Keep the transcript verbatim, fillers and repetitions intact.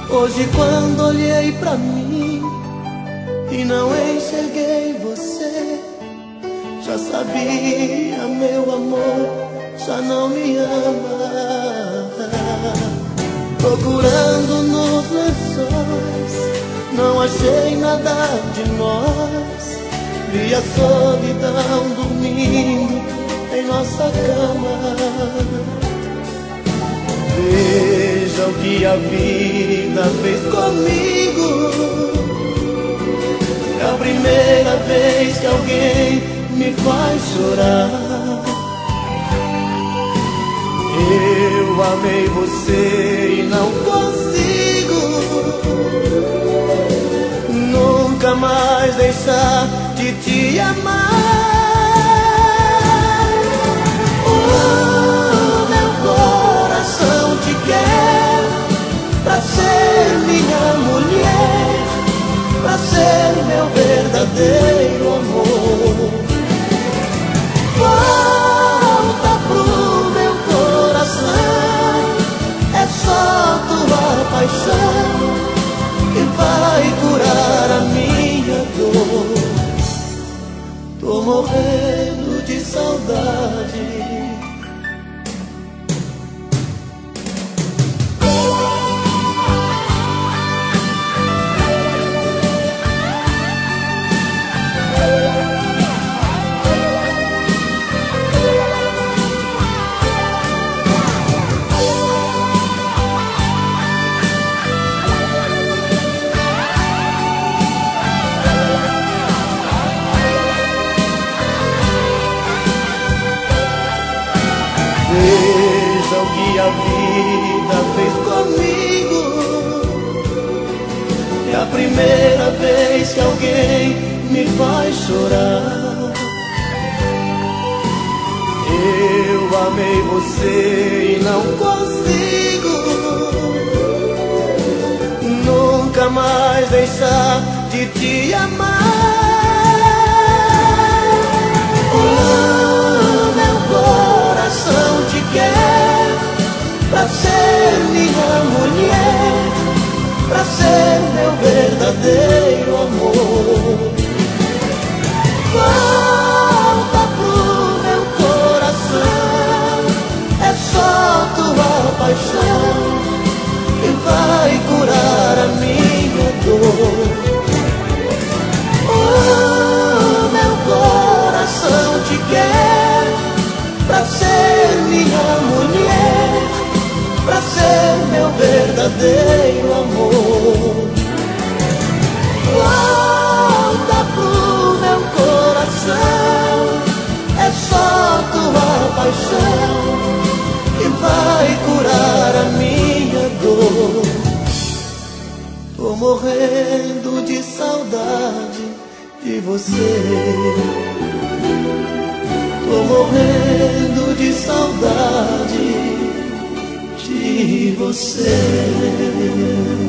Hoje quando olhei pra mim e não enxerguei você, já sabia, meu amor, já não me ama. Procurando nos lençóis, não achei nada de nós. Vi a solidão dormindo em nossa cama. Veja o que a vida fez comigo. É a primeira vez que alguém me faz chorar. Eu amei você e não consigo nunca mais deixar de te amar. Oh, meu coração te quer pra ser minha mulher, pra ser meu verdadeiro amor. Volta pro meu coração, é só tua paixão que vai curar a minha dor. Tô morrendo de saudade. Veja o que a vida fez comigo. É a primeira vez que alguém me faz chorar. Eu amei você e não consigo nunca mais deixar de te amar. Oh, meu coração te quer pra ser minha mulher, pra ser meu verdadeiro amor. Volta pro meu coração, é só tua paixão que vai curar a minha dor. Oh, meu coração te quer pra ser minha mulher, pra ser meu verdadeiro amor. Volta pro meu coração, é só tua paixão que vai curar a minha dor. Tô morrendo de saudade de você. Tô morrendo de saudade de você.